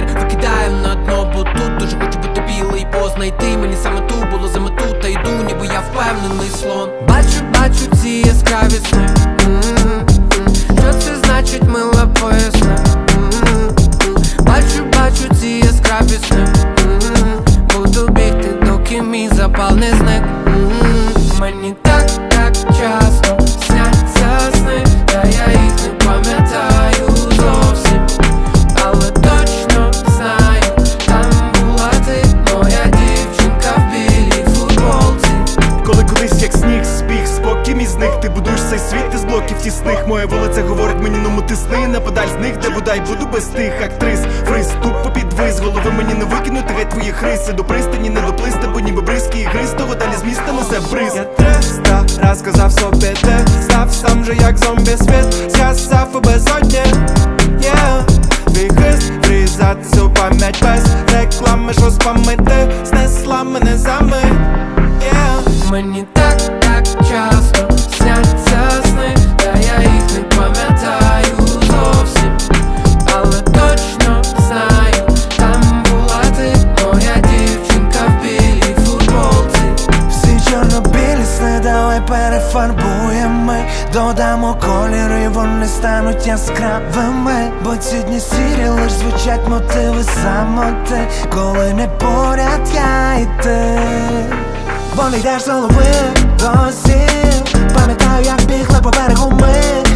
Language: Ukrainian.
вітер викидає на дно, бо тут дуже хочу бути білий, познайти мені саме ту було за мету, та йду, ніби я впевнений слон. Бачу ці яскраві сни. Що це значить, мила, поясни. Бачу ці яскраві сни. Буду бігти, доки мій запал не зник. Мені так часто сняться сни, та я їх не пам'ятаю зовсім, але точно знаю, там була ти, моя дівчинка в білій футболці. Коли колись як сніг збіг, спокій мій зник. Ти будуєш цей світ із блоків тісних. Моя вулиця говорить мені, ну тисни на подаль з них, де бодай буду без тих актрис. Фриз, тупо підвис, голови мені не викинути, геть твої хриси. До пристані не доплисти, бо ніби бризки ігри, з того далі з міста несе бриз. Я 300 раз сказав собі, ти став сам же як зомбі, світ згасав у безодні. Твій хист врізати у пам'ять без реклами, що спамити, знесла мене за мить. Мені так часто сняться сни, та я їх не пам'ятаю зовсім, але точно знаю, там була ти, моя дівчинка в білій футболці. Всі чорно-білі сни давай перефарбуємо, додамо кольору і вони стануть яскравими. Бо ці дні сірі лиш звучать мотиви самоти, коли не поряд я і ти. Бо не йдеш з голови до сіл, пам'ятаю, як бігли по берегу ми.